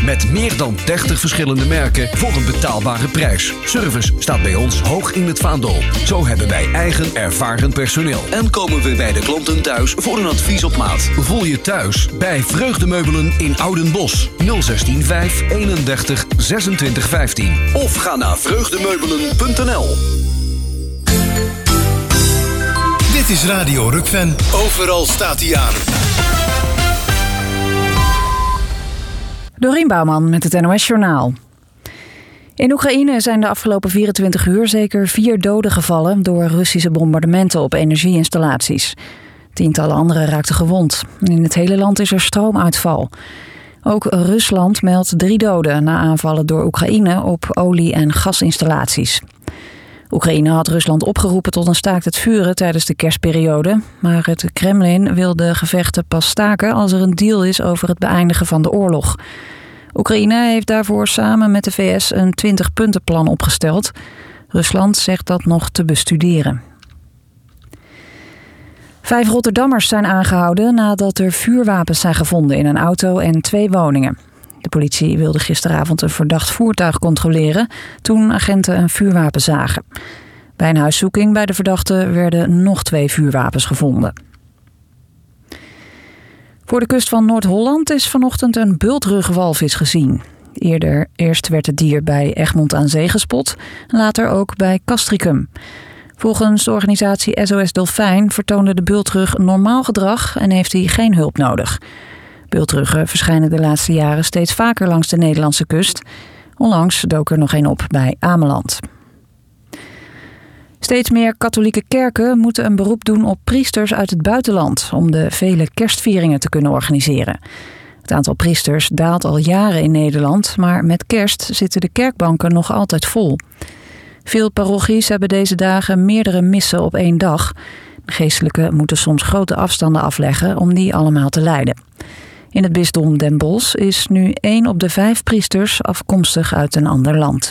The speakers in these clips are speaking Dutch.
Met meer dan 30 verschillende merken voor een betaalbare prijs. Service staat bij ons hoog in het vaandel. Zo hebben wij eigen ervaren personeel. En komen we bij de klanten thuis voor een advies op maat. Voel je thuis bij Vreugdemeubelen in Oudenbosch. 016 5 31 26 15. Of ga naar vreugdemeubelen.nl. Dit is Radio Rukven. Overal staat hij aan. Dorien Bouwman met het NOS-journaal. In Oekraïne zijn de afgelopen 24 uur zeker 4 doden gevallen door Russische bombardementen op energieinstallaties. Tientallen anderen raakten gewond. In het hele land is er stroomuitval. Ook Rusland meldt 3 doden na aanvallen door Oekraïne op olie- en gasinstallaties. Oekraïne had Rusland opgeroepen tot een staakt het vuren tijdens de kerstperiode. Maar het Kremlin wil de gevechten pas staken als er een deal is over het beëindigen van de oorlog. Oekraïne heeft daarvoor samen met de VS een 20-puntenplan opgesteld. Rusland zegt dat nog te bestuderen. 5 Rotterdammers zijn aangehouden nadat er vuurwapens zijn gevonden in een auto en 2 woningen. De politie wilde gisteravond een verdacht voertuig controleren toen agenten een vuurwapen zagen. Bij een huiszoeking bij de verdachte werden nog 2 vuurwapens gevonden. Voor de kust van Noord-Holland is vanochtend een bultrugwalvis gezien. Eerst werd het dier bij Egmond aan Zee gespot, later ook bij Castricum. Volgens de organisatie SOS Dolfijn vertoonde de bultrug normaal gedrag en heeft hij geen hulp nodig. Bultruggen verschijnen de laatste jaren steeds vaker langs de Nederlandse kust. Onlangs dook er nog een op bij Ameland. Steeds meer katholieke kerken moeten een beroep doen op priesters uit het buitenland om de vele kerstvieringen te kunnen organiseren. Het aantal priesters daalt al jaren in Nederland, maar met kerst zitten de kerkbanken nog altijd vol. Veel parochies hebben deze dagen meerdere missen op 1 dag. De geestelijken moeten soms grote afstanden afleggen om die allemaal te leiden. In het bisdom Den Bosch is nu 1 op de 5 priesters afkomstig uit een ander land.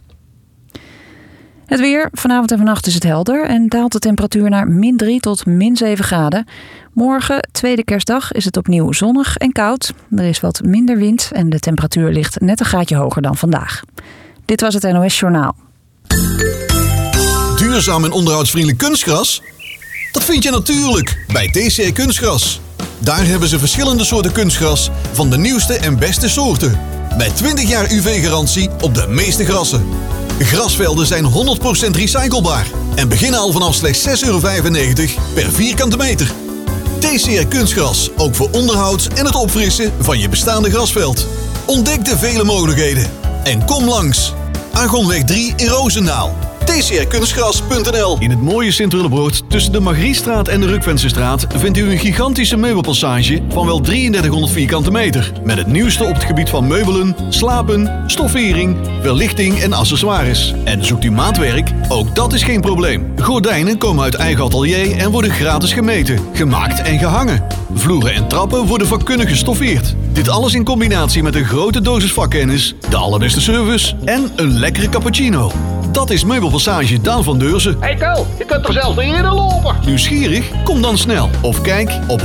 Het weer. Vanavond en vannacht is het helder en daalt de temperatuur naar -3 tot -7 graden. Morgen, tweede kerstdag, is het opnieuw zonnig en koud. Er is wat minder wind en de temperatuur ligt net een graadje hoger dan vandaag. Dit was het NOS Journaal. Duurzaam en onderhoudsvriendelijk kunstgras? Dat vind je natuurlijk bij TCR Kunstgras. Daar hebben ze verschillende soorten kunstgras van de nieuwste en beste soorten. Met 20 jaar UV-garantie op de meeste grassen. Grasvelden zijn 100% recyclebaar en beginnen al vanaf slechts €6,95 per vierkante meter. TCR Kunstgras, ook voor onderhoud en het opfrissen van je bestaande grasveld. Ontdek de vele mogelijkheden en kom langs. Argonweg 3 in Roosendaal. tcrkunstgras.nl. In het mooie Sint-Willebroord tussen de Margriestraat en de Rukvensestraat vindt u een gigantische meubelpassage van wel 3300 vierkante meter. Met het nieuwste op het gebied van meubelen, slapen, stoffering, verlichting en accessoires. En zoekt u maatwerk? Ook dat is geen probleem. Gordijnen komen uit eigen atelier en worden gratis gemeten, gemaakt en gehangen. Vloeren en trappen worden vakkundig gestoffeerd. Dit alles in combinatie met een grote dosis vakkennis, de allerbeste service en een lekkere cappuccino. Dat is Meubelpassage Daan van Deurzen. Hey Kel, je kunt er zelfs niet eerder lopen. Nieuwsgierig? Kom dan snel of kijk op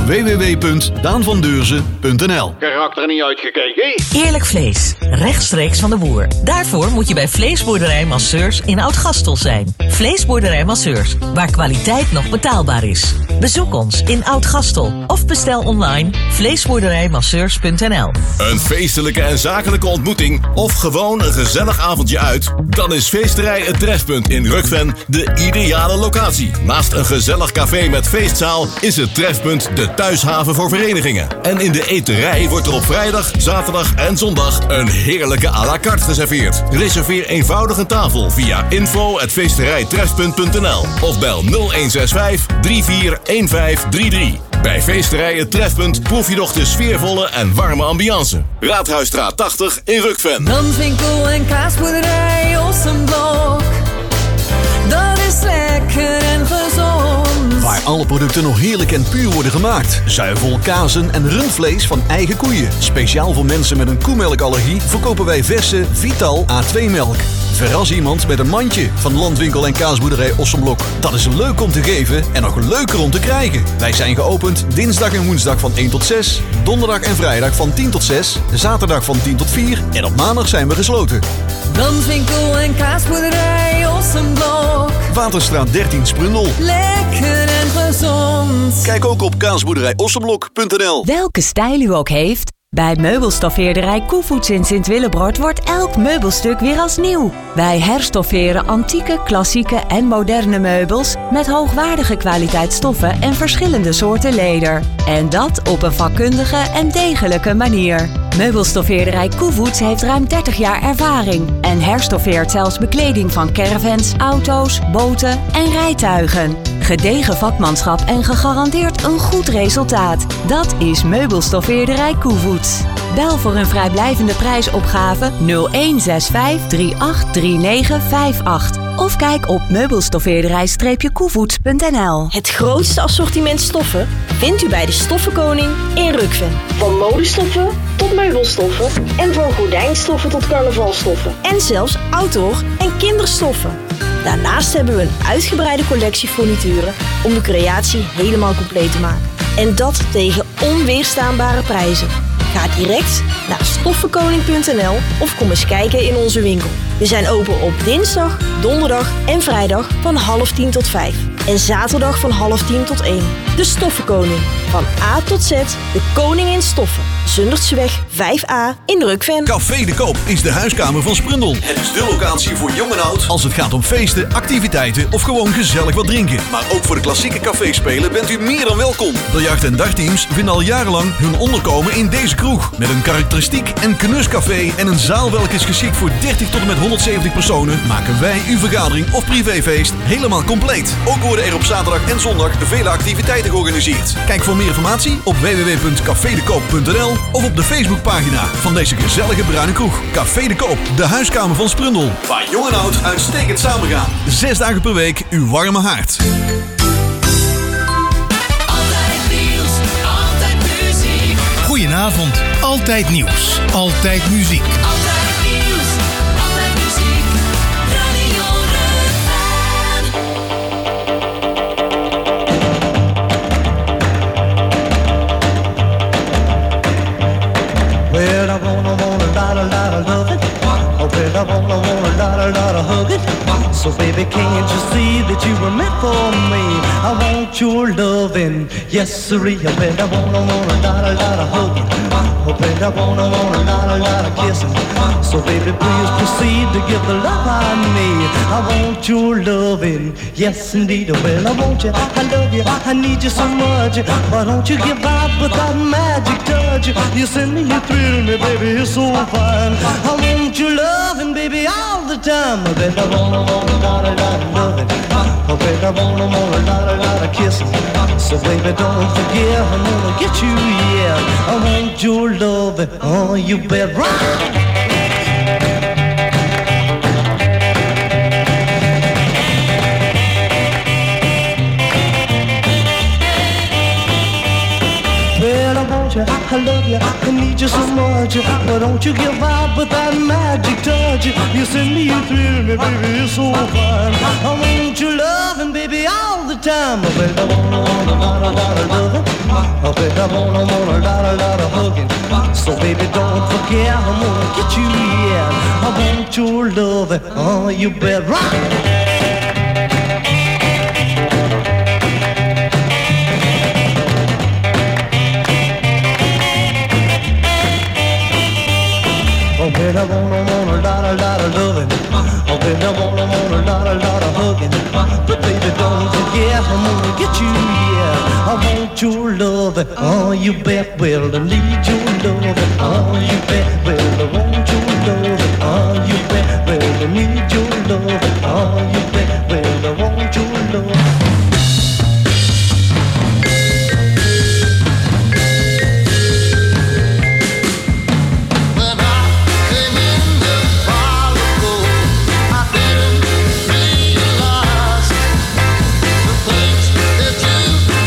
www.daanvandeurzen.nl. Geraakt er niet uitgekeken. Eerlijk vlees, rechtstreeks van de boer. Daarvoor moet je bij Vleesboerderij Masseurs in Oud-Gastel zijn. Vleesboerderij Masseurs, waar kwaliteit nog betaalbaar is. Bezoek ons in Oud-Gastel of bestel online vleesboerderijmasseurs.nl. Een feestelijke en zakelijke ontmoeting of gewoon een gezellig avondje uit? Dan is Feesterij Het Trefpunt in Rukven de ideale locatie. Naast een gezellig café met feestzaal is het Trefpunt de thuishaven voor verenigingen. En in de eterij wordt er op vrijdag, zaterdag en zondag een heerlijke à la carte geserveerd. Reserveer eenvoudig een tafel via info@feesterijtrefpunt.nl of bel 0165 341533. Bij Feesterij Het Trefpunt proef je nog de sfeervolle en warme ambiance. Raadhuisstraat 80 in Rukven. Danswinkel en kaasboerderij Ossenblok. Dat is lekker en gezond. Waar alle producten nog heerlijk en puur worden gemaakt. Zuivel, kazen en rundvlees van eigen koeien. Speciaal voor mensen met een koemelkallergie verkopen wij verse Vital A2 melk. Verras iemand met een mandje van Landwinkel en Kaasboerderij Ossenblok. Dat is leuk om te geven en nog leuker om te krijgen. Wij zijn geopend dinsdag en woensdag van 1 tot 6, donderdag en vrijdag van 10 tot 6, zaterdag van 10 tot 4 en op maandag zijn we gesloten. Landwinkel en Kaasboerderij Ossenblok. Waterstraat 13 Sprundel. Lekker en gezond. Kijk ook op kaasboerderijossenblok.nl. Welke stijl u ook heeft, bij meubelstoffeerderij Koevoets in Sint-Willebrod wordt elk meubelstuk weer als nieuw. Wij herstofferen antieke, klassieke en moderne meubels met hoogwaardige kwaliteit stoffen en verschillende soorten leder. En dat op een vakkundige en degelijke manier. Meubelstoffeerderij Koevoets heeft ruim 30 jaar ervaring en herstoffeert zelfs bekleding van caravans, auto's, boten en rijtuigen. Gedegen vakmanschap en gegarandeerd een goed resultaat. Dat is Meubelstoffeerderij Koevoets. Bel voor een vrijblijvende prijsopgave 0165 383958 of kijk op meubelstoffeerderij-koevoets.nl. Het grootste assortiment stoffen vindt u bij de Stoffenkoning in Rukven. Van modestoffen tot meubelstoffen en van gordijnstoffen tot carnavalstoffen. En zelfs outdoor- en kinderstoffen. Daarnaast hebben we een uitgebreide collectie furnituren om de creatie helemaal compleet te maken. En dat tegen onweerstaanbare prijzen. Ga direct naar stoffenkoning.nl of kom eens kijken in onze winkel. We zijn open op dinsdag, donderdag en vrijdag van 9:30 tot 5. En zaterdag van 9:30 tot 1. De Stoffenkoning. Van A tot Z, de koning in stoffen. Zundertseweg 5A in Rukven. Café de Koop is de huiskamer van Sprundel. Het is de locatie voor jong en oud als het gaat om feesten, activiteiten of gewoon gezellig wat drinken. Maar ook voor de klassieke caféspelen bent u meer dan welkom. Biljart- en dartteams vinden al jarenlang hun onderkomen in deze kroeg. Met een karakteristiek en knuscafé en een zaal welke is geschikt voor 30 tot en met 170 personen, maken wij uw vergadering of privéfeest helemaal compleet. Ook worden er op zaterdag en zondag vele activiteiten georganiseerd. Kijk voor meer informatie op www.cafedekoop.nl of op de Facebookpagina van deze gezellige bruine kroeg. Café de Koop, de huiskamer van Sprundel. Waar jong en oud uitstekend samen gaan. 6 dagen per week uw warme haard. Altijd nieuws, altijd muziek. Goedenavond, altijd nieuws, altijd muziek. Altijd nieuws, altijd muziek. Radio Well, I wanna lot of love it. Oh, well, I wanna lot of hug it. So baby, can't you see that you were meant for me? I want your loving, yes sirree. Well, I wanna lot of hug it. Oh, well, I wanna lot of kissing. So baby, please proceed to give the love I need. I want your loving, yes indeed. Well, I want you, I love you, I need you so much. Why don't you give out with that magic touch? You send me, you thrill me, baby, you're so fine. I want your loving, baby, all the time. Then I wanna lot of loving. Oh, baby, I wanna lot of kissing. So baby, don't forget, I'm gonna get you, yeah. I want your loving, oh, you bet right. I love you, I need you so much. But don't you give up with that magic touch. You send me, you thrill me, baby, you're so fine. I want your loving, baby, all the time. I bet I wanna lot of loving. I bet I wanna lot of hugging. So baby, don't forget, I'm gonna get you, yeah. I want your loving, oh, you bet right. Oh, baby, I wanna lot of loving. Oh, baby, I wanna lot of hugging. But baby, don't forget, I'm gonna get you, yeah. I want your loving, oh, you bet. Well, I need your loving, oh, you bet. Well, I want your loving, oh, you bet. Well, I need your loving, oh, you bet. Well, I want your loving.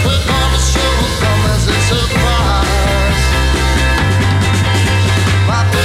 My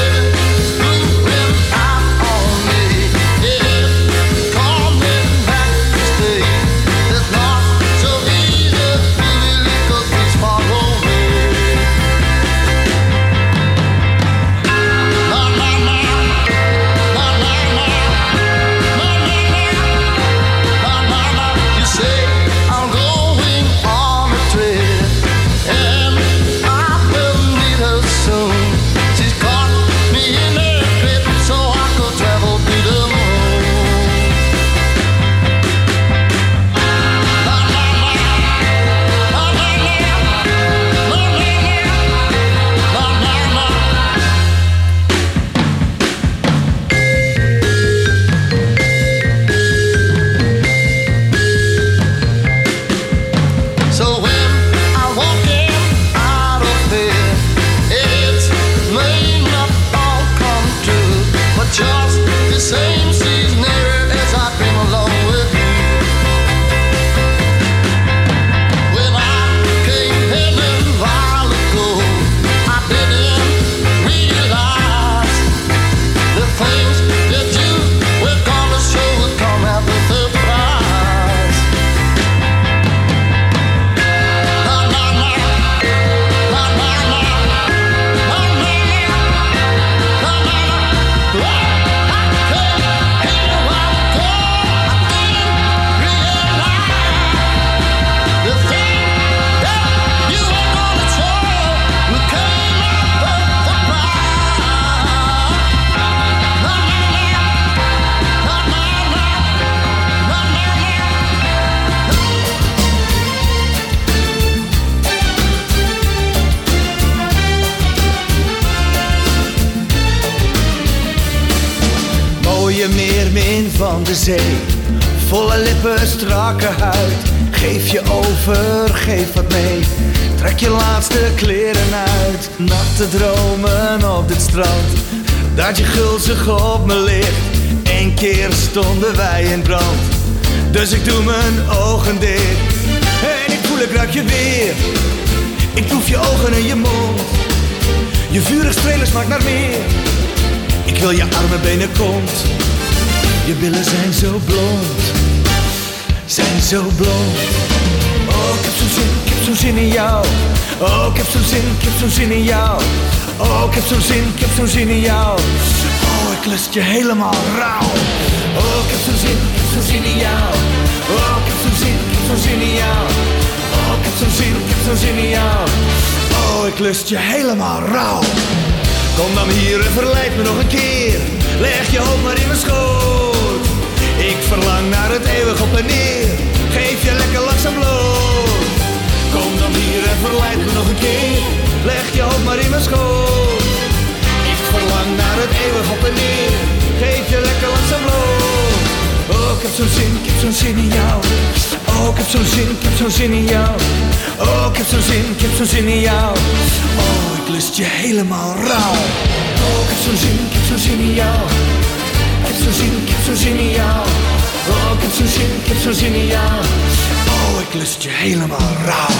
mooie meermin van de zee. Volle lippen, strakke huid. Geef je over, geef wat mee. Trek je laatste kleren uit. Natte dromen op dit strand. Dat je gulzig op me ligt. Eén keer stonden wij in brand. Dus ik doe mijn ogen dicht. En ik voel, ik ruik je weer. Ik proef je ogen en je mond. Je vurig strelen smaakt naar meer. Ik wil je arme benen kont. Je billen zijn zo blond. Zijn zo blond. Oh, ik heb zo'n zin, ik heb zo'n zin in jou. Oh, ik heb zo'n zin, ik heb zo'n zin in jou. Oh, ik heb zo'n zin, ik heb zo'n zin in jou. Oh, ik lust je helemaal rauw. Oh, ik heb zo'n zin, ik heb zo'n zin in jou. Oh, ik heb zo'n zin, ik heb zo'n zin in jou. Oh, ik heb zo'n zin, ik heb zo'n zin in jou. Oh, ik lust je helemaal rauw. Kom dan hier en verleid me nog een keer. Leg je hoofd maar in mijn schoot. Ik verlang naar het eeuwig op en neer. Geef je lekker langzaam bloot. Kom dan hier en verleid me nog een keer. Leg je hoofd maar in mijn schoot. Ik verlang naar het eeuwig op en neer. Geef je lekker langzaam bloot. Oh, ik heb zo'n zin, ik heb zo'n zin in jou. Oh, ik heb zo'n zin, ik heb zo'n zin in jou. Oh, ik heb zo'n zin, ik heb zo'n zin in jou. Oh, ik lust je helemaal rauw. Oh, ik heb zo'n zin, ik heb zo'n zin in jou. Ik heb zo'n zin, ik heb zo'n zin in jou. Oh, ik heb zo'n zin, ik heb zo'n zin in jou. Oh, ik lust je helemaal rauw.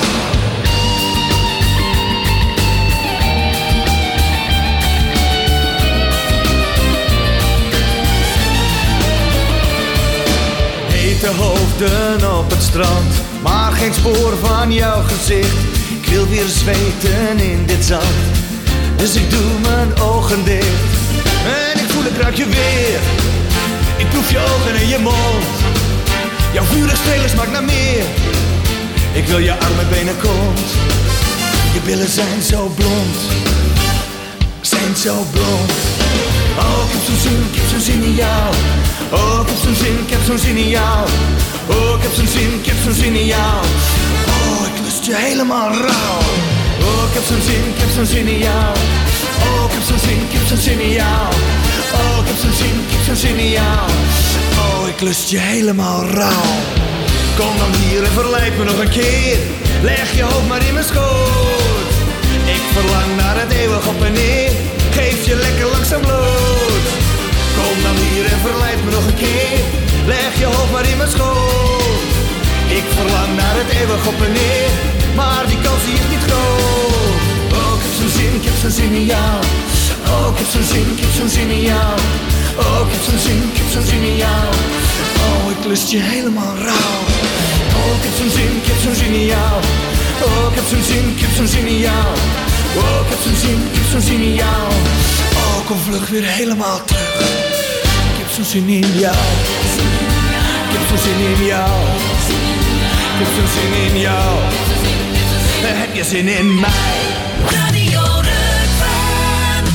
Hete hoofden op het strand, maar geen spoor van jouw gezicht. Ik wil weer zweten in dit zand, dus ik doe mijn ogen dicht. En ik voel, ik ruik je weer. Ik proef je ogen en je mond. Jouw vurig strelen smaakt naar meer. Ik wil je arme benen kont. Je billen zijn zo blond. Zijn zo blond. Oh, ik heb zo'n zin, ik heb zo'n zin in jou. Oh, ik heb zo'n zin, ik heb zo'n zin in jou. Oh, ik heb zo'n zin, ik heb zo'n zin in jou. Oh, ik lust je helemaal rauw. Oh, ik heb zo'n zin, ik heb zo'n zin in jou. Oh, ik heb zo'n zin, ik heb zo'n zin in jou. Oh, ik heb zo'n zin, ik heb zo'n zin in jou. Oh, ik lust je helemaal rauw. Kom dan hier en verleid me nog een keer. Leg je hoofd maar in mijn schoot. Ik verlang naar het eeuwig op en neer. Geef je lekker langzaam bloot. Kom dan hier en verleid me nog een keer. Leg je hoofd maar in mijn schoot. Ik verlang naar het eeuwig op en neer. Maar die kans die is niet groot. Oh, ik heb zo'n zin, ik heb zo'n zin in jou. Oh, ik heb zo'n zin, ik heb zo'n zin in jou. Oh, ik heb zo'n zin, ik heb zo'n zin in jou. Oh, ik lust je helemaal rauw. Oh, ik heb zo'n zin, ik heb zo'n zin in jou. Oh, ik heb zo'n zin, ik heb zo'n zin in jou. Oh, ik heb zo'n zin, ik heb zo'n zin in jou. Oh, kom vlug weer helemaal terug. Ik heb zo'n zin in jou. Ik heb zo'n zin in jou. Ik heb zo'n zin in jou. Heb je zin in mij? Radio Rukven.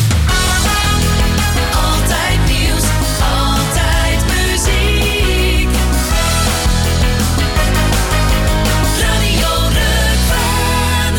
Altijd nieuws, altijd muziek. Radio Rukven.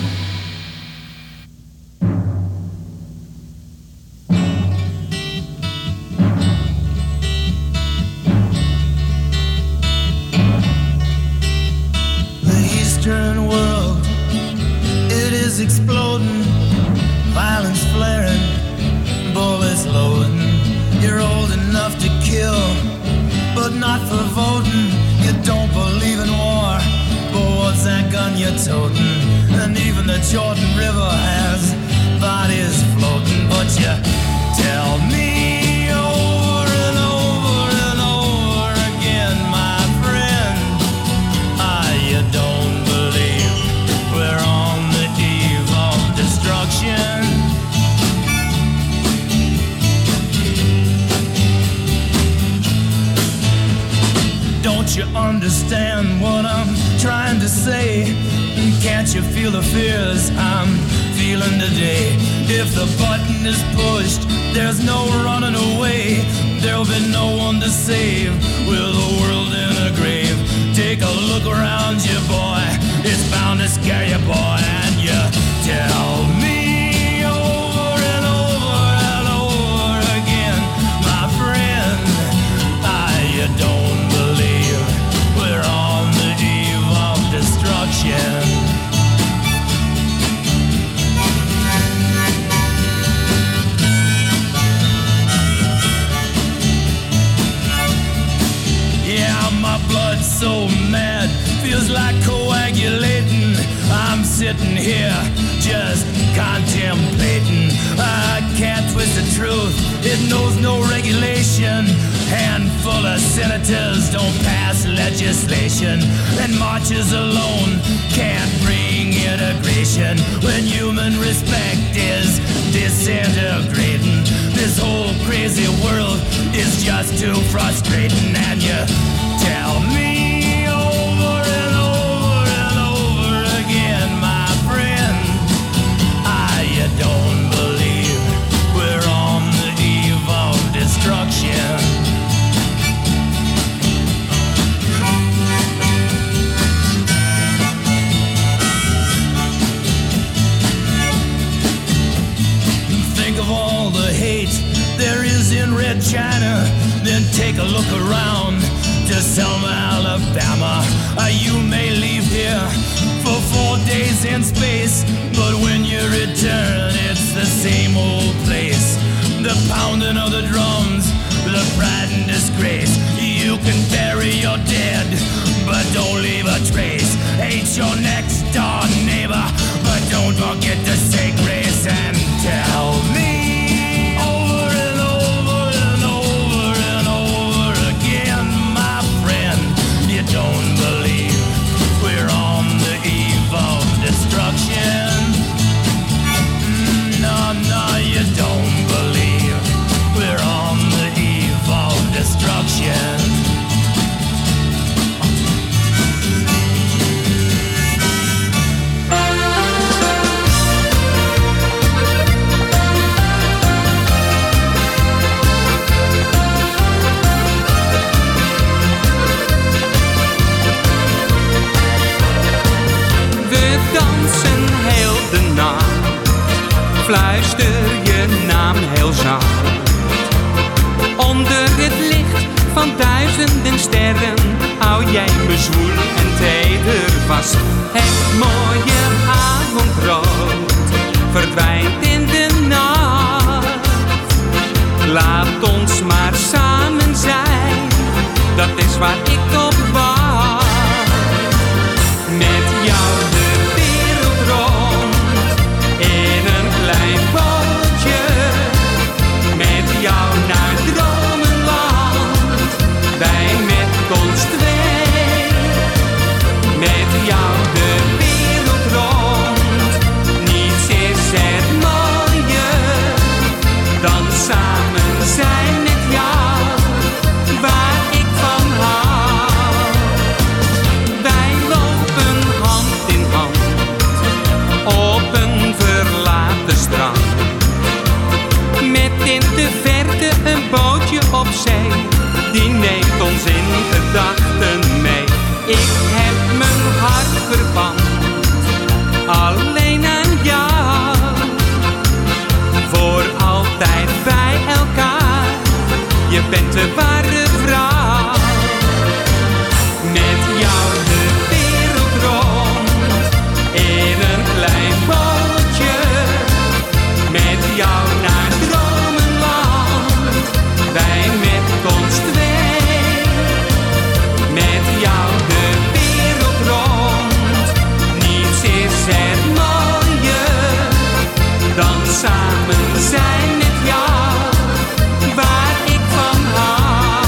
The Eastern world, it is exploding, violence flaring, bullets loading. You're old enough to kill, but not for voting. You don't believe in war, but what's that gun you're toting? And even the Jordan River has bodies floating. But you tell me over and over and over again, my friend, you don't believe we're on the eve of destruction. Don't you understand what I'm trying to say? Can't you feel the fears I'm feeling today? If the button is pushed, there's no running away. There'll be no one to save with the world in a grave. Take a look around you, boy. It's bound to scare you, boy. And you tell me over and over and over again, my friend, so mad, feels like coagulating. I'm sitting here just contemplating. I can't twist the truth, it knows no regulation. Handful of senators don't pass legislation, and marches alone can't bring integration. When human respect is disintegrating, this whole crazy world is just too frustrating. And you tell me over and over and over again, my friend, you don't believe we're on the eve of destruction. Think of all the hate there is in Red China, then take a look around to Selma, Alabama. You may leave here for 4 days in space, but when you return, it's the same old place. The pounding of the drums, the pride and disgrace. You can bury your dead, but don't leave a trace. Hate your next door neighbor, but don't forget to say grace. And tell me over and over and over and over again, my friend, you don't believe we're on the eve of destruction. No, you don't believe we're on the eve of destruction. Fluister je naam heel zacht. Onder het licht van duizenden sterren hou jij me zwoel en teder vast. Het mooie avondrood verdwijnt in de nacht. Laat ons maar samen zijn, dat is waar ik op wacht. Met jou de wereld rond in een klein bootje, met jou naar dromenland, wij met ons twee. Met jou de wereld rond, niets is er mooier dan samen zijn met jou, waar ik van hou. Wij lopen hand in hand op een verlaten strand, met in de verte een bootje op zee, die neemt ons in gedachten mee. Ik heb mijn hart verpand, alleen aan jou, voor altijd bij elkaar, je bent de ware vrouw. Met jou de wereld rond in een klein bootje, met jou naar dromenland, wij met ons twee. Met jou de wereld rond, niets is er mooier dan samen zijn met jou, waar ik van hou.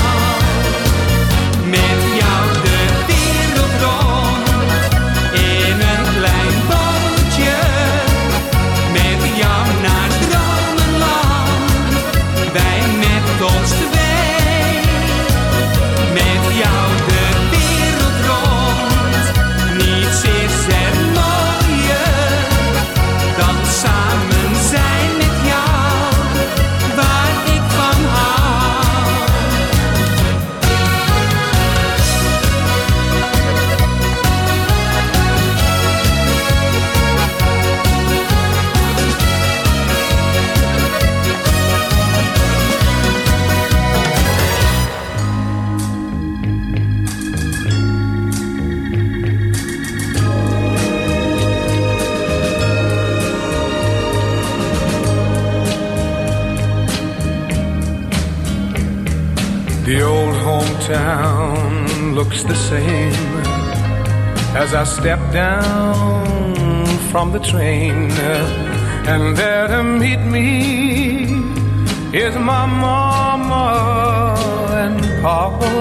The old hometown looks the same as I step down from the train, and there to meet me is my mama and papa.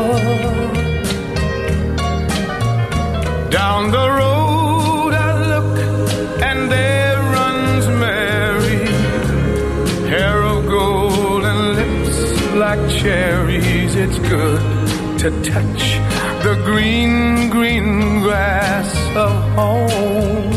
Down the road I look, and there runs Mary, hair of gold and lips like cherries. It's good to touch the green, green grass of home.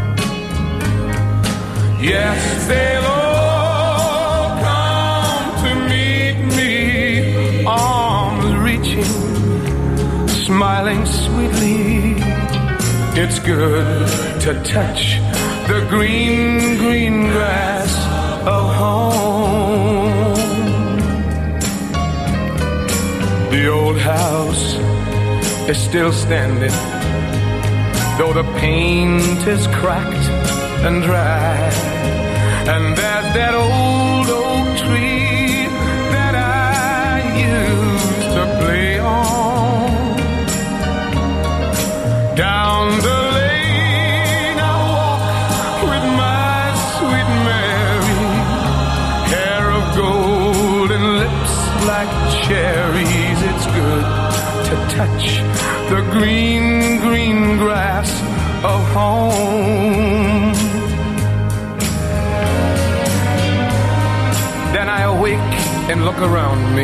Yes, they'll all come to meet me, arms reaching, smiling sweetly. It's good to touch the green, green grass of home. The old house is still standing, though the paint is cracked and dry. And there's that old oak tree that I used to play on. Down the lane I walk with my sweet Mary, hair of gold and lips like cherries. It's good to touch the green, green grass of home. Then I awake and look around me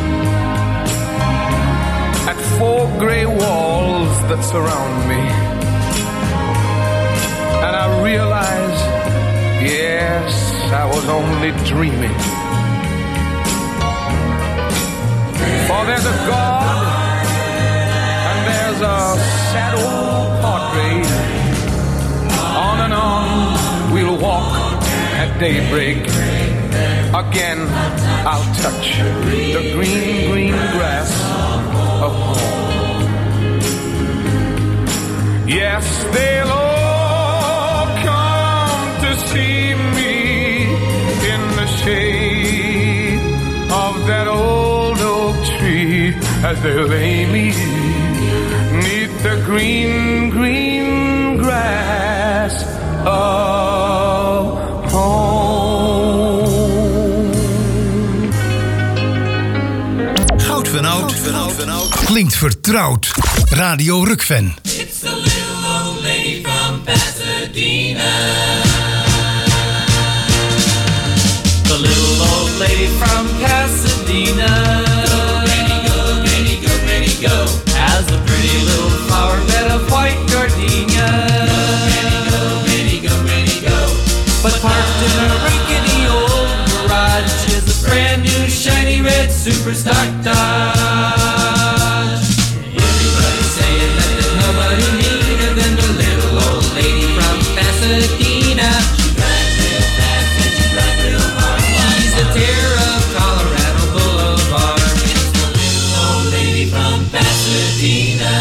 at 4 gray walls that surround me, and I realize, yes, I was only dreaming. For there's a God and there's a sad old portrait. On and on we'll walk at daybreak. Again I'll touch the green, green grass of home. Yes, they'll all come to see me in the shade of that old oak tree as they lay me 'neath the green, green grass of home. Goud van Oud klinkt vertrouwd. Radio Rukven. It's the little old lady from Pasadena. The little old lady from Pasadena. Go, Granny, go, Granny, go, Granny, go. Has a pretty little flower bed of white gardenia. Go, Granny, go, Granny, go, Granny, go. But parked in a rickety old garage is a brand new shiny red super stock Dodge. Everybody's saying that there's nobody neater than the little old lady from Pasadena. She drives real fast and she drives real hard. She's the terror of Colorado Boulevard. It's the little old lady from Pasadena.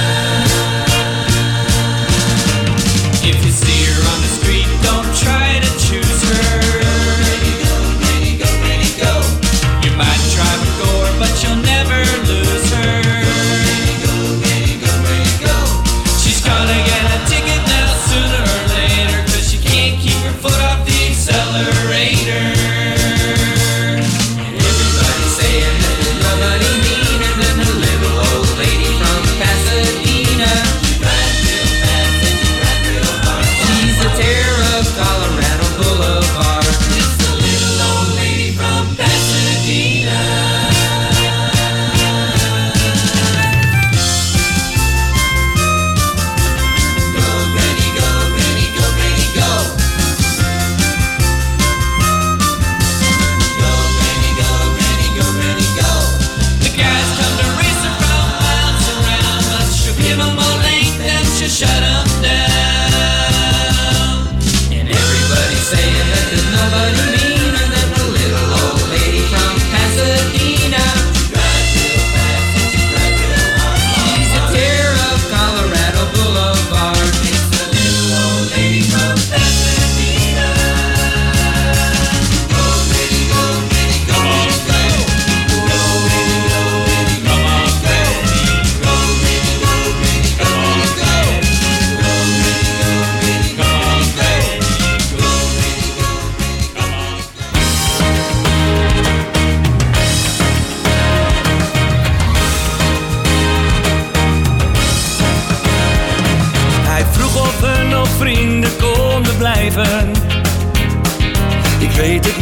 If you see her on the street, don't try to choose her. Go, Granny, go, Granny, go, Granny, go. You might try with gore, but you'll never lose.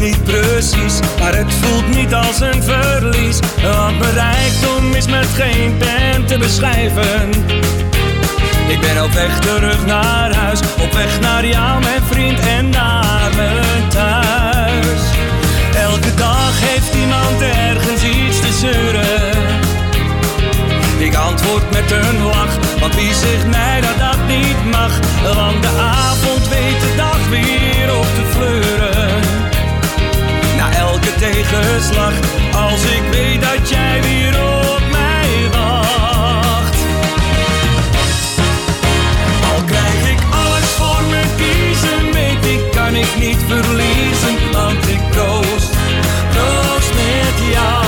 niet precies, maar het voelt niet als een verlies. Want mijn rijkdom is met geen pen te beschrijven. Ik ben op weg terug naar huis, op weg naar jou mijn vriend en naar mijn thuis. Elke dag heeft iemand ergens iets te zeuren. Ik antwoord met een lach, want wie zegt mij dat dat niet mag? Want de avond weet de dag weer op te fleuren. Na elke tegenslag, als ik weet dat jij weer op mij wacht. Al krijg ik alles voor me kiezen, weet ik kan ik niet verliezen. Want ik proost met jou.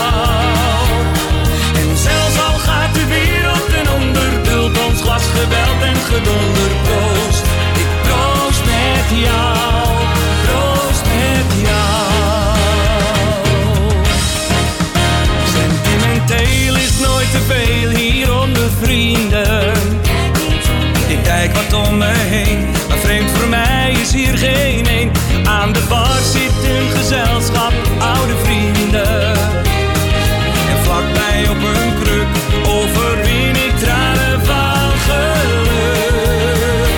En zelfs al gaat de wereld ten onder, dult ons glas geweld en gedonder. Proost, ik proost met jou, proost met jou. Sentimenteel is nooit te veel hier onder vrienden. Ik kijk wat om me heen, maar vreemd voor mij is hier geen een. Aan de bar zit een gezelschap, oude vrienden. En vlakbij op een kruk overwin ik tranen van geluk.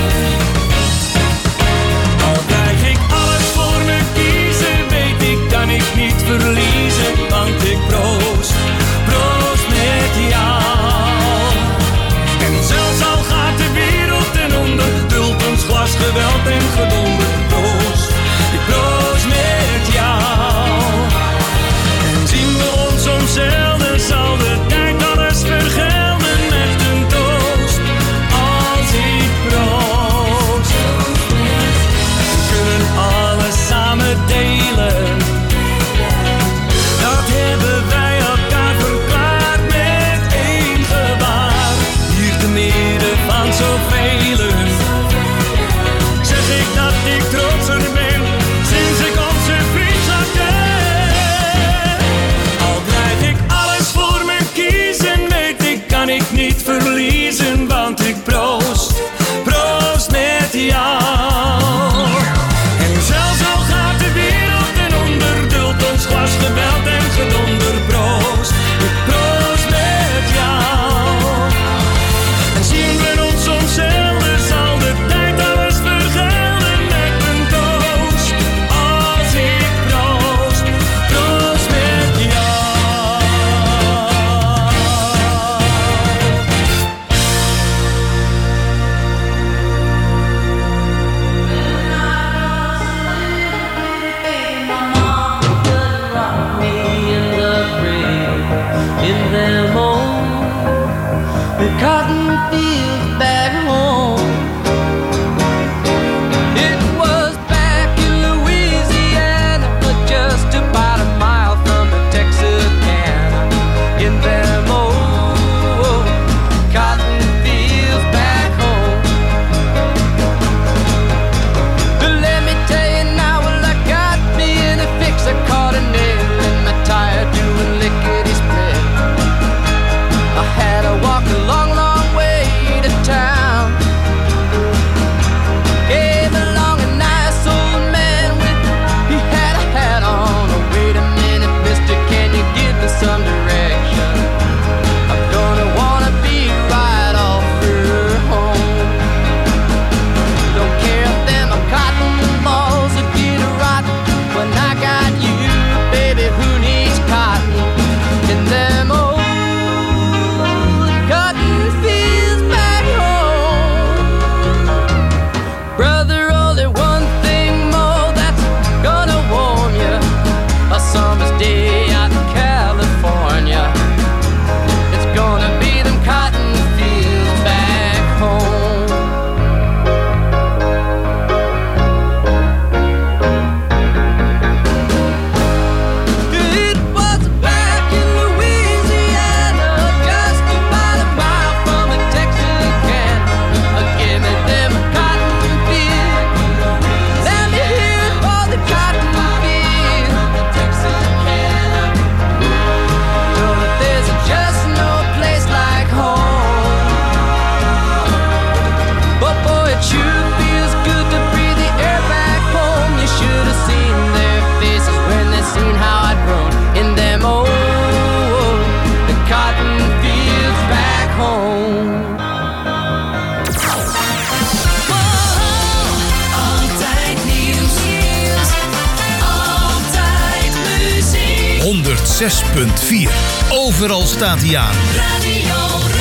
Al krijg ik alles voor me kiezen, weet ik kan ik niet verliezen. Want ik proost met jou. 106.4. Overal staat hij aan. Radio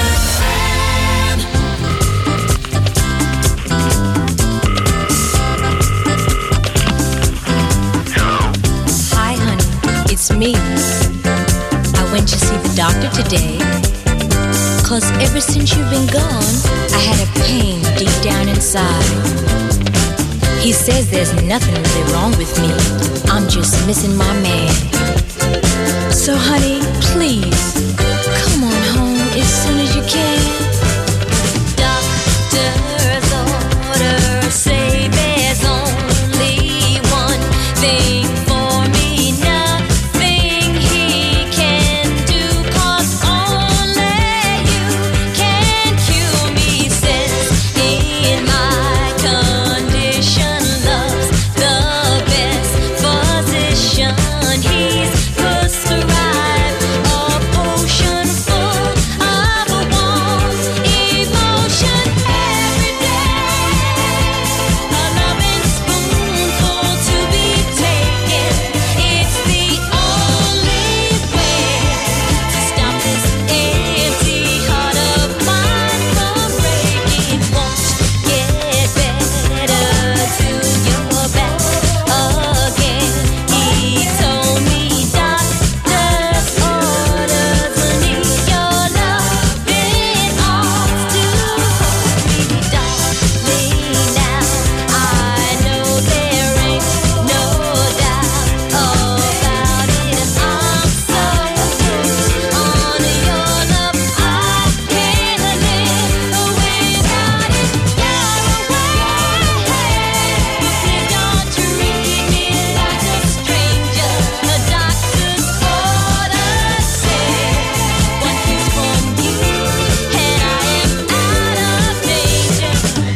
Hi, honey, it's me. I went to see the doctor today. 'Cause ever since you've been gone, I had a pain deep down inside. He says there's nothing really wrong with me. I'm just missing my man. So, honey, please, come on home as soon as you can. Doctor's orders say there's only one thing for me, nothing he can do, 'cause only you can cure me. Says in my condition, love's the best physician. He's prescribed a potion full of warm emotion every day. A loving spoonful to be taken. It's the only way to stop this empty heart of mine from breaking. Won't get better till you're back again. He told me doctor's orders need your loving arms to hold me, darling. Now I know there ain't no doubt about it. I'm so hooked on your love, I can't live without it. You're away, please don't treat me like a stranger. The doctor's orders say one kiss from you and I am out of danger.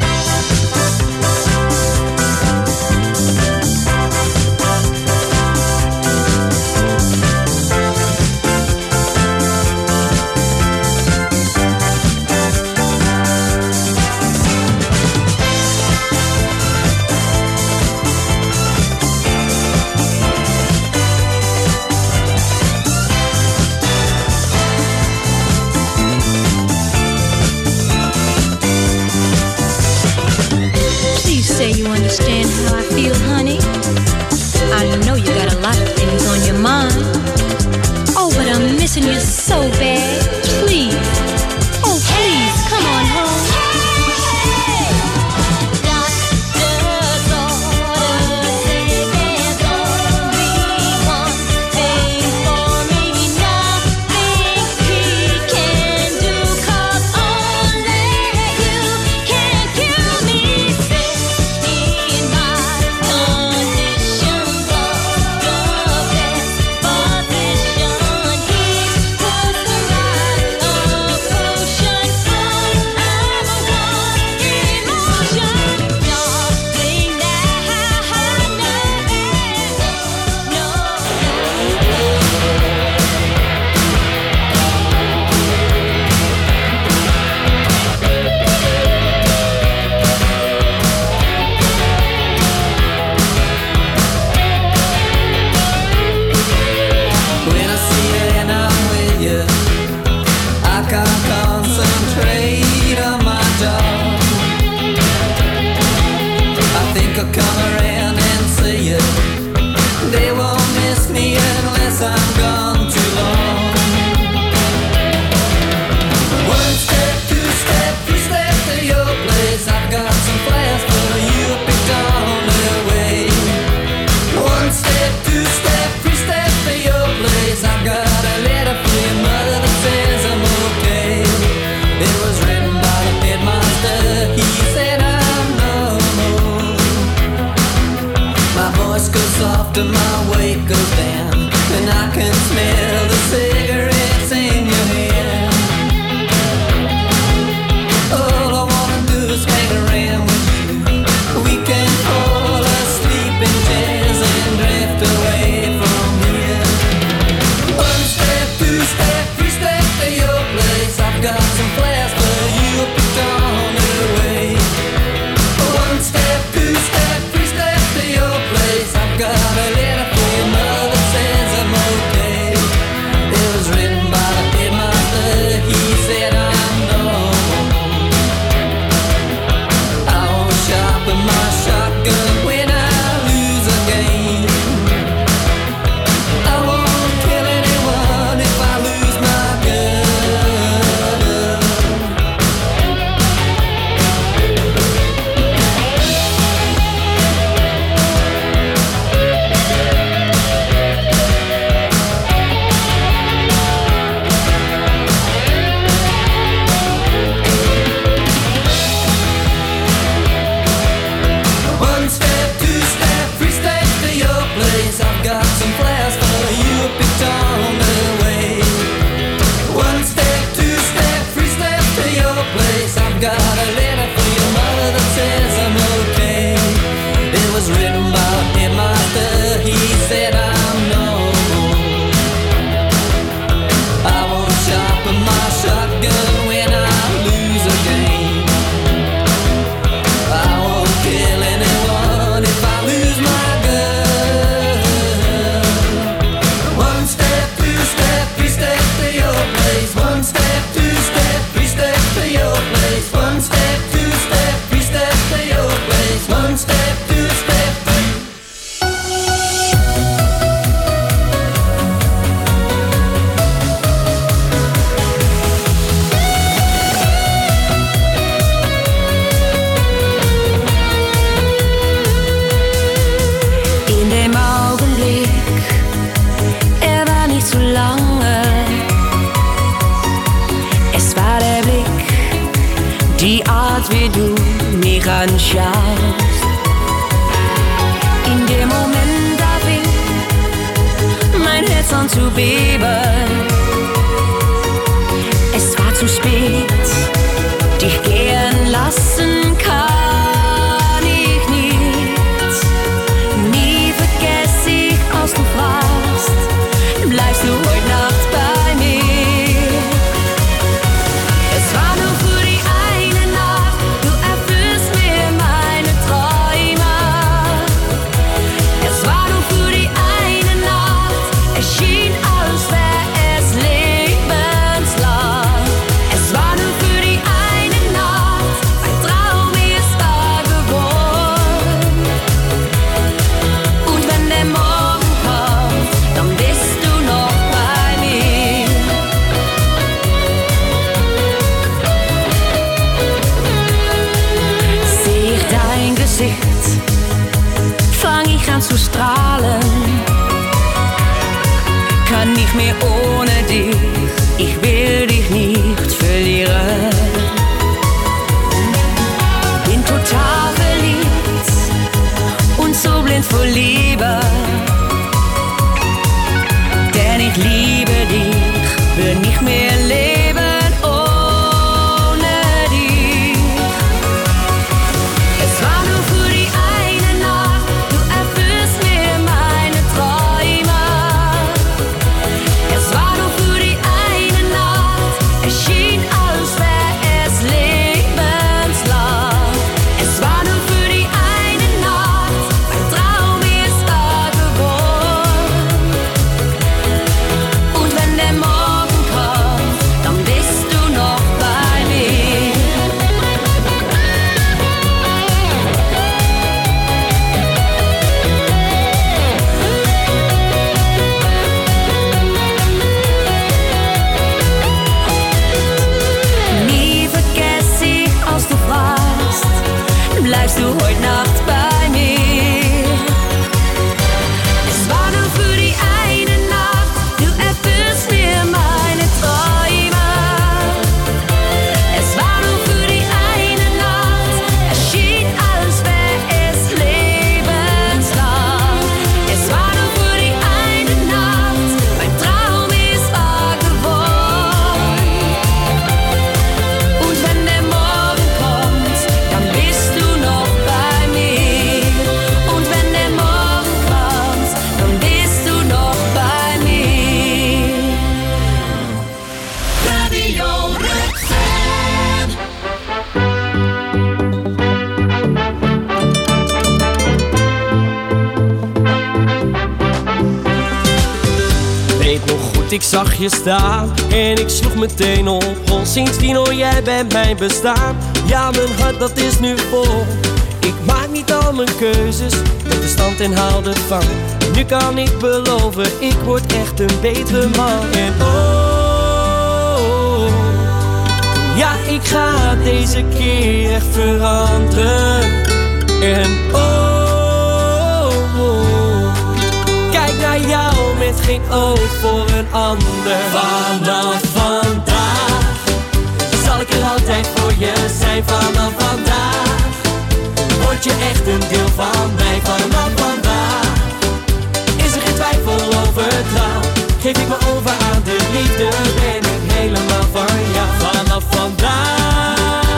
Please say you understand how I feel, honey. I know you got a lot of things on your mind. Oh, but I'm missing you so bad. Please, oh please, come on home. Doctor's orders say there's only one thing for me, nothing he can do, 'cause only you can cure me. Says in my die Art, wie du mich anschaust. In dem Moment, da fing mein Herz an zu beben. Es war zu spät, dich gehen lassen kann ich nicht. Nie vergess ich, als du fragst, bleibst du heute Nacht bei mir. Es war nur für die eine Nacht, du erfüllst mir meine Träume. Es war nur für die eine Nacht, es schien, als wär es lebenslang. Es war nur für die eine Nacht, mein Traum ist wahr geworden. Und wenn der Morgen kommt, dann bist du noch bei mir. Seh ich dein Gesicht, fang ich an zu strahlen. Kann nicht mehr ohne dich, ich will dich nicht verlieren. Bin total verliebt und so blind vor Liebe. Denn ich liebe dich, will nicht mehr leben ohne dich. Es war nur für die eine Nacht, du erfüllst mir meine Träume. Es war nur für die eine Nacht, es schien, als wär es lebenslang. Es war nur für die eine Nacht, mein Traum ist wahr geworden. Und wenn der Morgen kommt, dann bist du noch bei mir. Nie vergess ich, als du fragst, bleibst du heute Nacht bei mir. Es war nur für die eine Nacht, du erfüllst mir meine Träume. Es war nur für die eine Nacht, es schien, als wär es lebenslang. Es war nur für die eine Nacht, mein Traum ist wahr geworden. Und wenn der Morgen kommt, dann bist du noch bei mir. Und wenn der Morgen kommt, dann bist du noch bei mir. Radio Rückfeld. Weet nog goed, ik zag je staan en ik sloeg meteen op. Sindsdien hoor jij bij mijn bestaan. Ja, mijn hart dat is nu vol. Ik maak niet al mijn keuzes met verstand en houd het van. Nu kan ik beloven, ik word echt een betere man. En oh, ja, ik ga deze keer echt veranderen. En oh, kijk naar jou met geen oog voor een ander. Vanaf vandaag zal ik er altijd voor je zijn. Vanaf vandaag word je echt een deel van mij. Vanaf vandaag is er geen twijfel over trouw. Geef ik me over aan de liefde, ben ik helemaal van jou. Vanaf vandaag,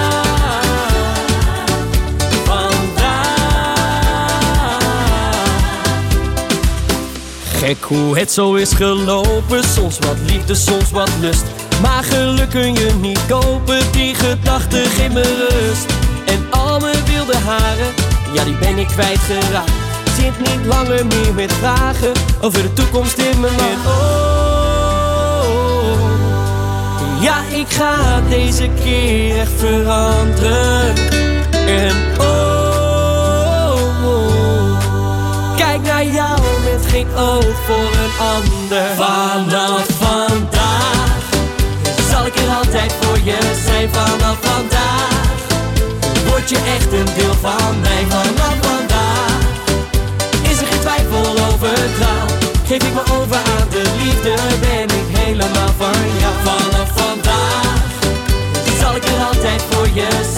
gek hoe het zo is gelopen. Soms wat liefde, soms wat lust. Maar geluk kun je niet kopen. Die gedachte geeft me rust. En al mijn wilde haren, ja, die ben ik kwijtgeraakt. Zit niet langer meer met vragen over de toekomst in mijn land. Oh, ja, ik ga deze keer echt veranderen. En oh, kijk naar jou met geen oog voor een ander. Vanaf vandaag zal ik er altijd voor je zijn. Vanaf vandaag word je echt een deel van mij. Vanaf vandaag is er geen twijfel over trouw. Geef ik me over aan de liefde, ben ik helemaal van jou. Vanaf vandaag zal ik er altijd voor je zijn.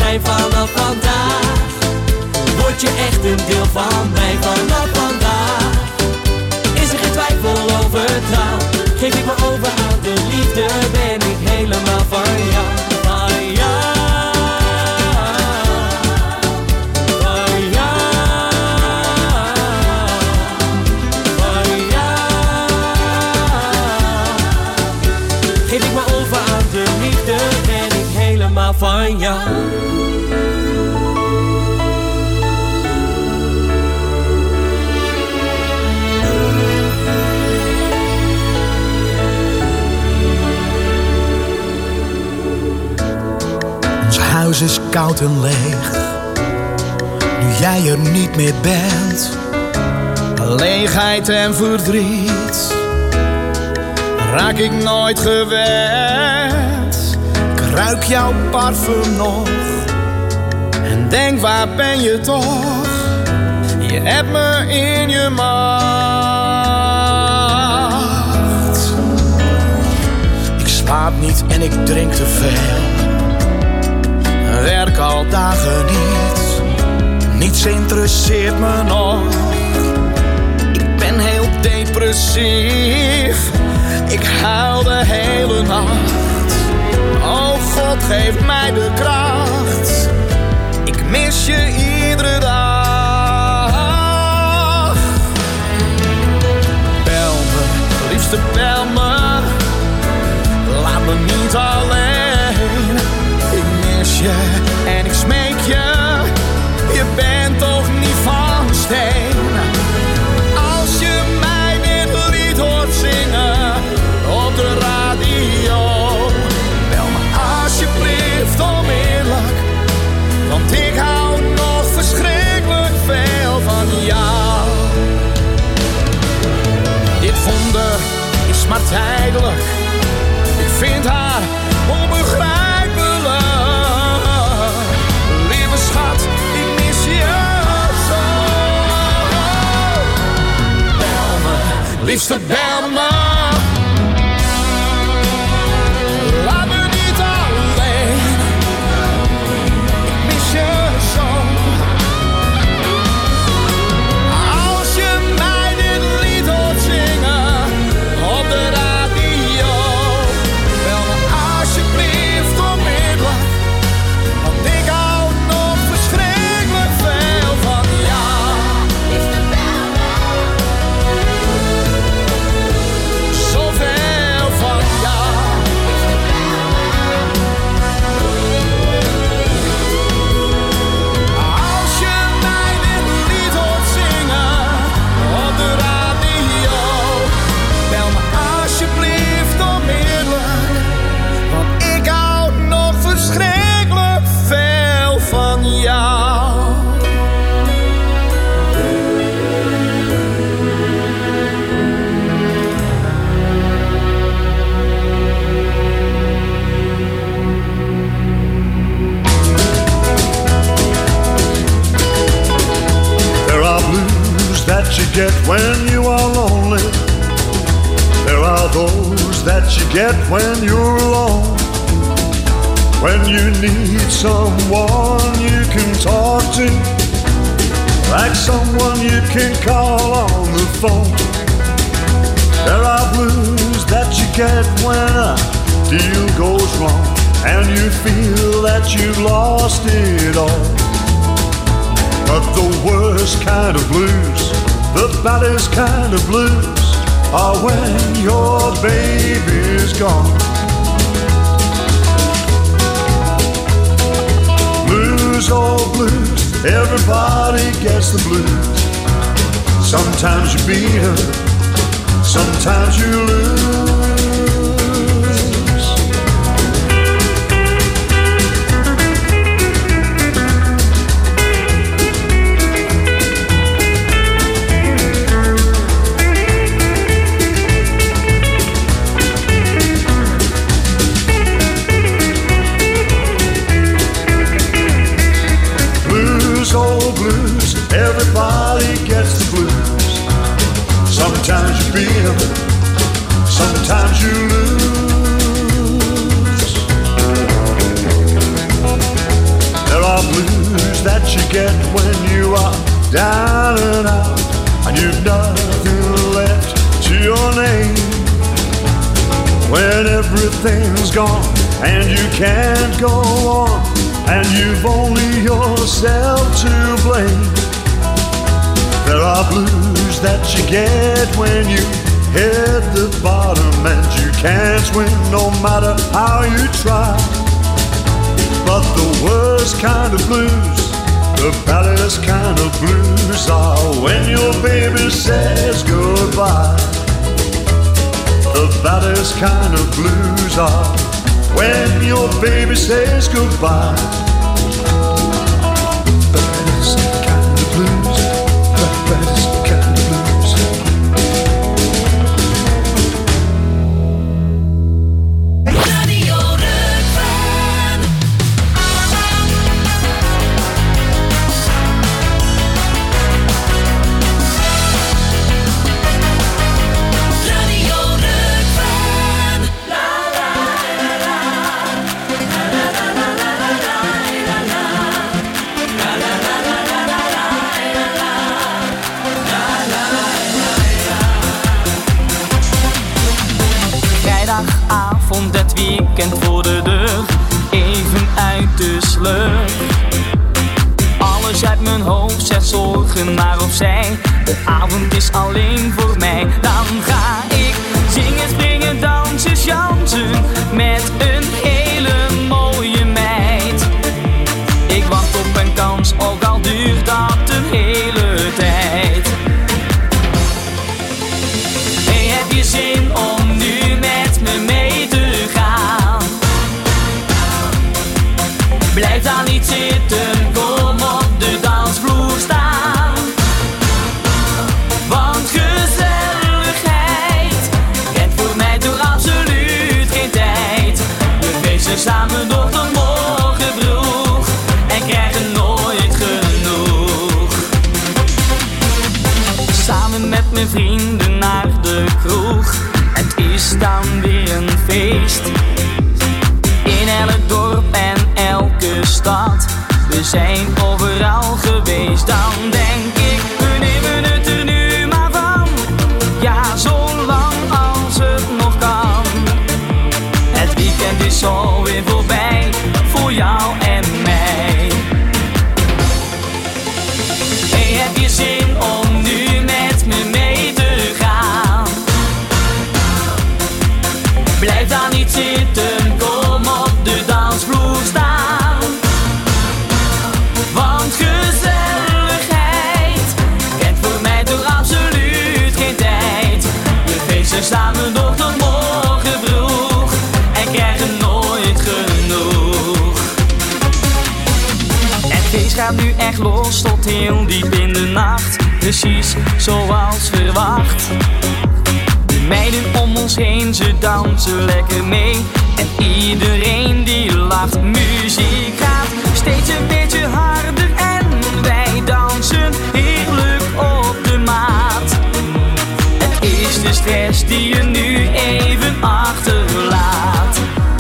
een deel van mij. Vanaf vandaag is er geen twijfel over trouw. Geef ik me over aan de liefde, ben ik helemaal van jou. Van jou. Van jou. Van jou. Geef ik me over aan de liefde, ben ik helemaal van jou. Huis is koud en leeg, nu jij er niet meer bent. Leegheid en verdriet raak ik nooit gewend. Ik ruik jouw parfum nog en denk, waar ben je toch? Je hebt me in je macht. Ik slaap niet en ik drink te veel. Werk al dagen niet, niets interesseert me nog. Ik ben heel depressief, ik huil de hele nacht. Oh God, geef mij de kracht, ik mis je iedere dag. Bel me, liefste bel me, laat me niet alleen. En ik smeek je, je bent toch niet van steen. Als je mij dit lied hoort zingen op de radio, bel me alsjeblieft onmiddellijk, want ik hou nog verschrikkelijk veel van jou. Dit wonder is maar tijdelijk, ik vind haar onbegrijpelijk. Schat, ik mis je zo. Bel me, liefste bel me. Laat me niet alleen. Ik mis je zo. Als je mij dit lied hoort zingen op de radio, bel me alsjeblieft onmiddellijk, want ik hou you get when you are lonely. There are those that you get when you're alone. When you need someone you can talk to, like someone you can call on the phone. There are blues that you get when a deal goes wrong and you feel that you've lost it all. But the worst kind of blues, the baddest kind of blues, are when your baby's gone. Blues, oh blues, everybody gets the blues. Sometimes you beat her, sometimes you lose. Oh blues, everybody gets the blues. Sometimes you beat them, sometimes when everything's gone and you can't go on, and you've only yourself to blame. There are blues that you get when you hit the bottom, and you can't swim no matter how you try. But the worst kind of blues, the baddest kind of blues, are when your baby says goodbye. The baddest kind of blues are when your baby says goodbye. Baddest kind of blues, baddest kind of blues. Radio Rukven. Radio Rukven. La la la la la la la la la la la Vrijdagavond, het weekend voor de deur, even uit de sleur. Alles uit mijn hoofd zet zorgen maar opzij. De avond is alleen voor mij. Dan ga ik zingen, springen, dansen, chansen met een hele mooie meid. Ik wacht op een kans, ook al duurt dat een hele tijd. Hey, heb je zin om nu met me mee te gaan? Blijf dan niet zitten, kom op de dansvloer staan. Want gezelligheid kent voor mij toch absoluut geen tijd. We feesten samen door tot morgen vroeg en krijgen nooit genoeg. Samen met mijn vrienden naar de kroeg, het is dan weer een feest. In elk dorp en elke stad, we zijn overal geweest. Dan denk ik, we nemen het er nu maar van. Ja, zolang als het nog kan. Het weekend is zo weer voorbij, voor jou en mij. Hey, heb je zin om nu met me mee te gaan? Blijf dan niet zitten, kom op de dansvloer staan. Want gezelligheid kent voor mij toch absoluut geen tijd. We feesten samen door tot morgen vroeg en krijgen nooit genoeg. Het feest gaat nu echt los tot heel diep in de nacht, precies zoals verwacht. De meiden om ons heen, ze dansen lekker mee en iedereen die lacht. Muziek gaat steeds een beetje harder en wij dansen heerlijk op de maat. Het is de stress die je nu even achterlaat.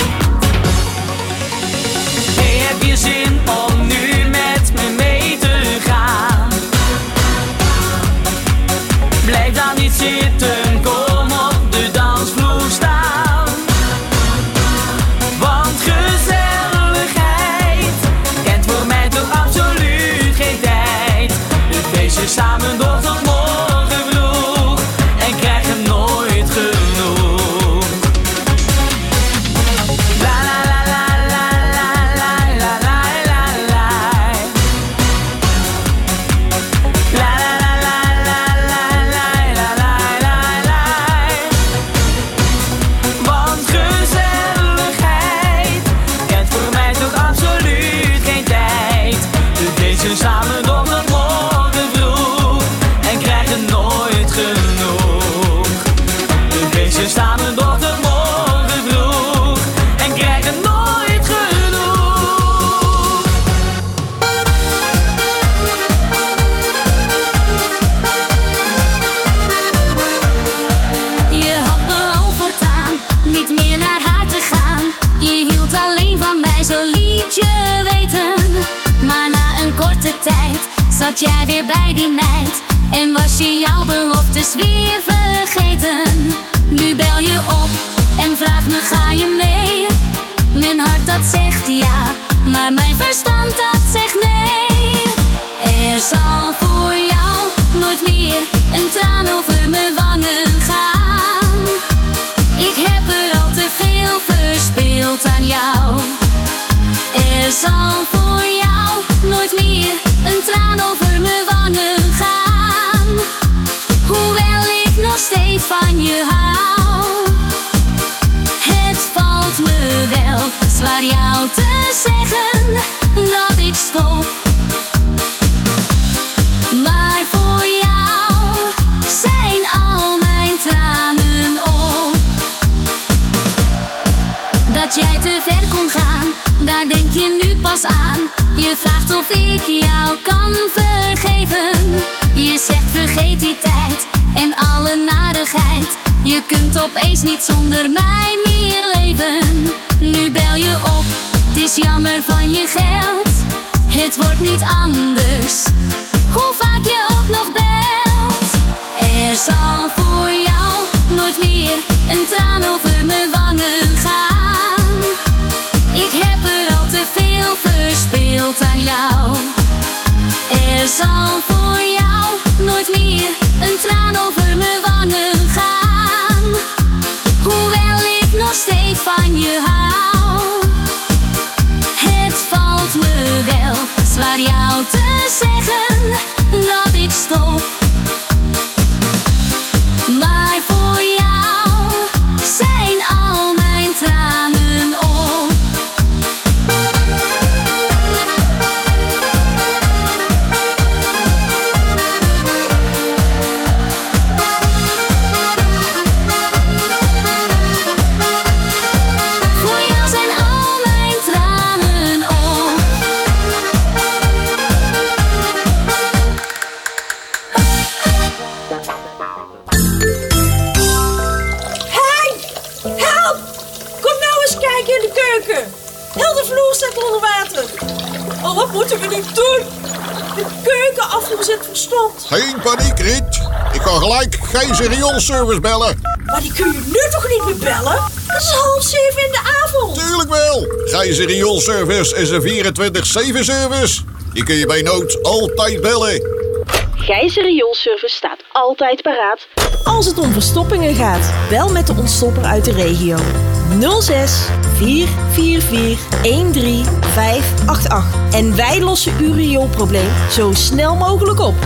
Hey, heb je zin om nu met me mee te gaan? Blijf dan niet zitten, kom op de dansvloer staan. Want gezelligheid kent voor mij toch absoluut geen tijd. We feesten samen door tot morgen vroeg en krijgen nooit genoeg. La la la la la la la la la la la. La la la la la la la la la la. Want gezelligheid kent voor mij toch absoluut geen tijd. We feesten samen door tot morgen vroeg en krijgen nooit genoeg. We feesten samen door tot morgen vroeg en krijgen nooit genoeg. Je had beloofd aan niet meer naar haar te gaan. Je hield alleen van mij, zo liet je weten. Maar na een korte tijd zat jij weer bij die meid en was je jouw beloftes weer vergeten. Nu bel je op en vraagt me ga je mee? Mijn hart dat zegt ja, maar mijn verstand dat zegt nee. Er zal voor jou nooit meer een traan over mijn wangen gaan. Ik heb er al te veel verspeeld aan jou. Er zal voor jou nooit meer een traan over mijn wangen gaan. Hoewel ik nog steeds van je hou. Het valt me wel zwaar jou te zeggen dat ik stop. Maar voor jou zijn al mijn tranen op. Dat jij te ver kon gaan, daar denk je nu pas aan. Je vraagt of ik jou kan vergeven. Je zegt vergeet die tijd en alle narigheid. Je kunt opeens niet zonder mij meer leven. Nu bel je op, het is jammer van je geld. Het wordt niet anders, hoe vaak je ook nog belt. Er zal voor jou nooit meer een traan over mijn wangen gaan. Ik heb er al te veel verspeeld aan jou. Er zal voor jou nooit meer een traan over mijn wangen gaan. Hoewel ik nog steeds van je hou. Het valt me wel zwaar jou te zeggen dat ik stop. Maar voor jou zijn al mijn tranen op. Voor jou zijn al mijn tranen op. Hey! Help! Kom nou eens kijken in de keuken. Heel de vloer staat onder water. Oh, wat moeten we nu doen? De keukenafvoer zit verstomd. Geen paniek, Riet. Ik ga gelijk Gijs rioolservice bellen. Maar die kun je nu toch niet meer bellen? Het is 6:30 in de avond. Tuurlijk wel. Gijs rioolservice is een 24/7 service. Die kun je bij nood altijd bellen. Gijzer Rioolservice staat altijd paraat als het om verstoppingen gaat. Bel met de ontstopper uit de regio. 06 444 13588. En wij lossen uw rioolprobleem zo snel mogelijk op.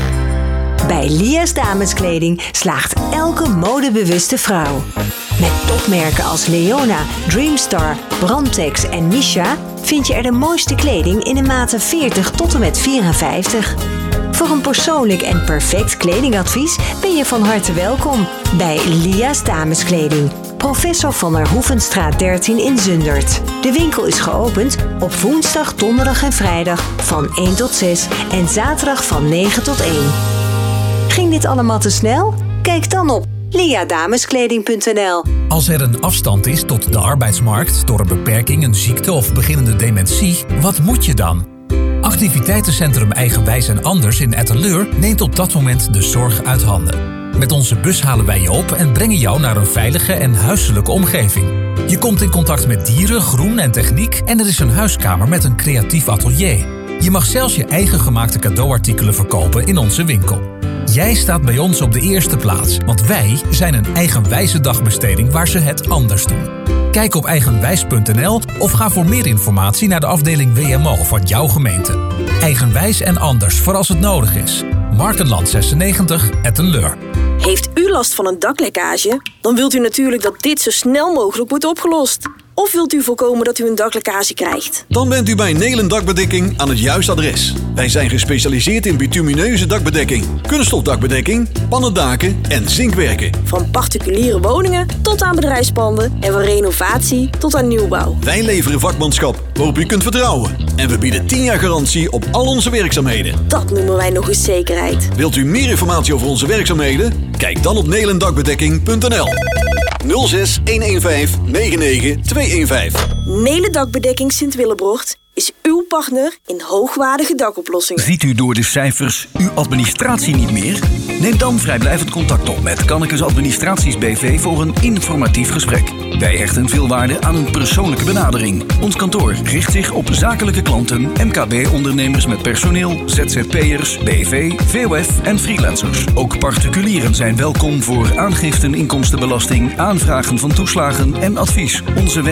Bij Lia's Dameskleding slaagt elke modebewuste vrouw. Met topmerken als Leona, Dreamstar, Brandtex en Misha vind je er de mooiste kleding in de maten 40 tot en met 54. Voor een persoonlijk en perfect kledingadvies ben je van harte welkom bij Lia's Dameskleding. Professor van der Hoevenstraat 13 in Zundert. De winkel is geopend op woensdag, donderdag en vrijdag van 1 tot 6 en zaterdag van 9 tot 1. Ging dit allemaal te snel? Kijk dan op liadameskleding.nl. Als er een afstand is tot de arbeidsmarkt door een beperking, een ziekte of beginnende dementie, wat moet je dan? Activiteitencentrum Eigenwijs en Anders in Etteleur neemt op dat moment de zorg uit handen. Met onze bus halen wij je op en brengen jou naar een veilige en huiselijke omgeving. Je komt in contact met dieren, groen en techniek en er is een huiskamer met een creatief atelier. Je mag zelfs je eigen gemaakte cadeauartikelen verkopen in onze winkel. Jij staat bij ons op de eerste plaats, want wij zijn een eigenwijze dagbesteding waar ze het anders doen. Kijk op eigenwijs.nl of ga voor meer informatie naar de afdeling WMO van jouw gemeente. Eigenwijs en Anders voor als het nodig is. Markenland 96, Etteleur. Heeft u last van een daklekkage? Dan wilt u natuurlijk dat dit zo snel mogelijk wordt opgelost. Of wilt u voorkomen dat u een daklekkage krijgt? Dan bent u bij Nelen Dakbedekking aan het juiste adres. Wij zijn gespecialiseerd in bitumineuze dakbedekking, kunststofdakbedekking, pannendaken en zinkwerken. Van particuliere woningen tot aan bedrijfspanden en van renovatie tot aan nieuwbouw. Wij leveren vakmanschap waarop u kunt vertrouwen. En we bieden 10 jaar garantie op al onze werkzaamheden. Dat noemen wij nog eens zekerheid. Wilt u meer informatie over onze werkzaamheden? Kijk dan op nelendakbedekking.nl. 06 115 99 215. Nelen Dakbedekking Sint-Willebrocht is uw partner in hoogwaardige dakoplossingen. Ziet u door de cijfers uw administratie niet meer? Neem dan vrijblijvend contact op met Kannekes Administraties BV voor een informatief gesprek. Wij hechten veel waarde aan een persoonlijke benadering. Ons kantoor richt zich op zakelijke klanten, MKB-ondernemers met personeel, ZZP'ers, BV, VOF en freelancers. Ook particulieren zijn welkom voor aangiften inkomstenbelasting, aanvragen van toeslagen en advies. Onze